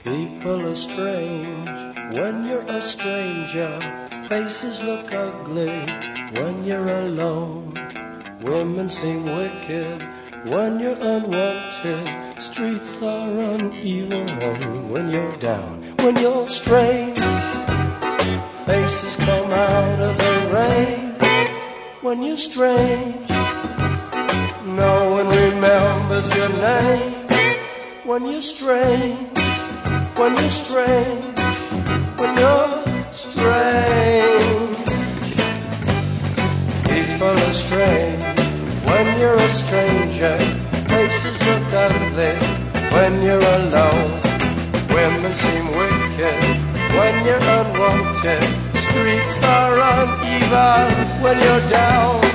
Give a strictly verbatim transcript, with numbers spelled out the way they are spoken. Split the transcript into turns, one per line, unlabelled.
People are strange when you're a stranger. Faces look ugly when you're alone. Women seem wicked when you're unwanted. Streets are uneven when you're down. When you're strange, faces come out of the rain. When you're strange, no one remembers your name. When you're strange, when you're strange, when you're strange. People are strange when you're a stranger. Faces look ugly when you're alone. Women seem wicked when you're unwanted. Streets are uneven when you're down.